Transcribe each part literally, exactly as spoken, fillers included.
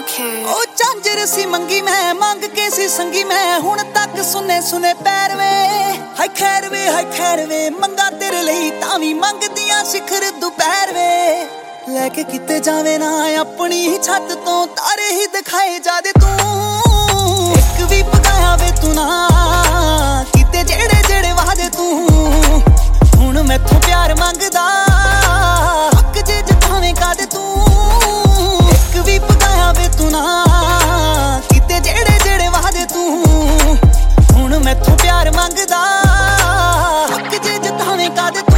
ओ झांझर सी मंगी मैं मंग के सी संगी मैं हुण तक सुने सुने पैर वे हाय खैर वे हाय खैर वे मंगा तेरे लई तावी मंगदियां शिखर दुपहर वे लैके किते जावे ना अपनी ही छत तो तारे ही दिखाए जादे तू एक भी पकाया वे तू ना किते जेड़े जेड़े वादे तू हुण मैथों प्यार मंगदा हक जे जतावे कादे तू एक भी पकाया वे तू ना किते जेड़े जेड़े वादे तू हुण मैथों प्यार मंगदा हक जे जतावे कादे तू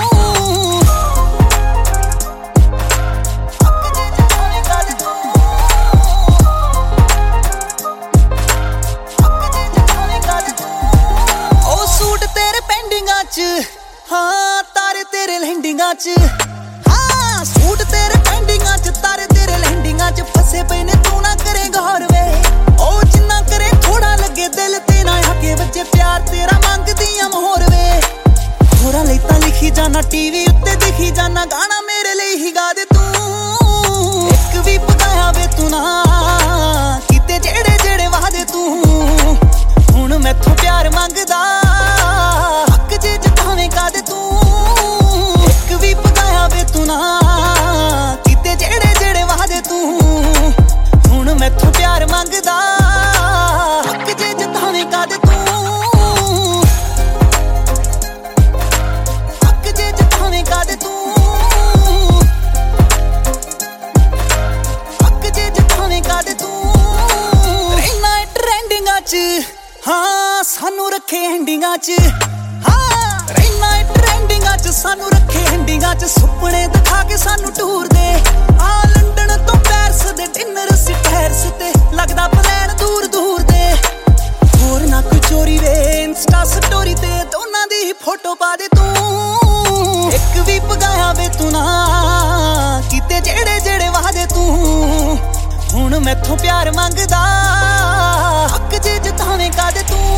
हाँ तारे तेरे लैंडिंगा च हाँ सूट तेरे पेंडिंगा च तारे तेरे लैंडिंगा च फसे पे ने तू ना करे गौर वे ओ जिन्ना करे थोड़ा लगे दिल ते ना आके बच्चे प्यार तेरा मंगदियां मोहर वे थोड़ा लेता लिखी जाना टीवी उत्ते दिखी जाना गाना मेरे लिए ही गा दे तू एक भी पकाया वे तू ना किते जेड़े जेड़े वादे तू हुण मैथों प्यार मंगदा कादे तू एक भी पकाया वे तू ना किते जेड़े जेड़े वादे तू हुण मैथों प्यार मंगदा हक जे जतावे कादे तू हक जे जतावे कादे तू हक जे जतावे कादे तू रहना ट्रेंडिंगा च हाँ सानू रखे एंडिंगा च सानू रखे हैंडिंगा च सुपने दिखा के सानू टूर दे आ लंडन तो पैरिस दे डिनर सी टैरिस ते लगदा प्लान दूर दूर दे होर ना कोई चोरी वे इंस्टा स्टोरी ते दोनां दी ही फोटो पा दे तू एक भी पगाया वे तू ना किते जेड़े जेड़े वादे तू हुण मैथों प्यार मंगदा हक जे जतावे कादे तू